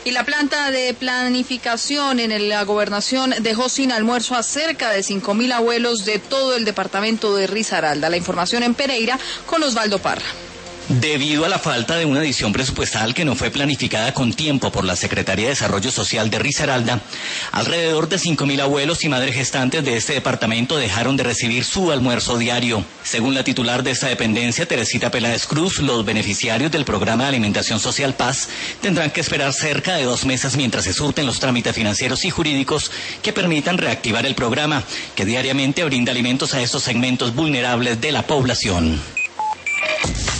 Y la planta de planificación en la gobernación dejó sin almuerzo a cerca de 5.000 abuelos de todo el departamento de Risaralda. La información en Pereira con Osvaldo Parra. Debido a la falta de una adición presupuestal que no fue planificada con tiempo por la Secretaría de Desarrollo Social de Risaralda, alrededor de 5.000 abuelos y madres gestantes de este departamento dejaron de recibir su almuerzo diario. Según la titular de esta dependencia, Teresita Peláez Cruz, los beneficiarios del programa de alimentación social Paz tendrán que esperar cerca de 2 meses mientras se surten los trámites financieros y jurídicos que permitan reactivar el programa, que diariamente brinda alimentos a estos segmentos vulnerables de la población.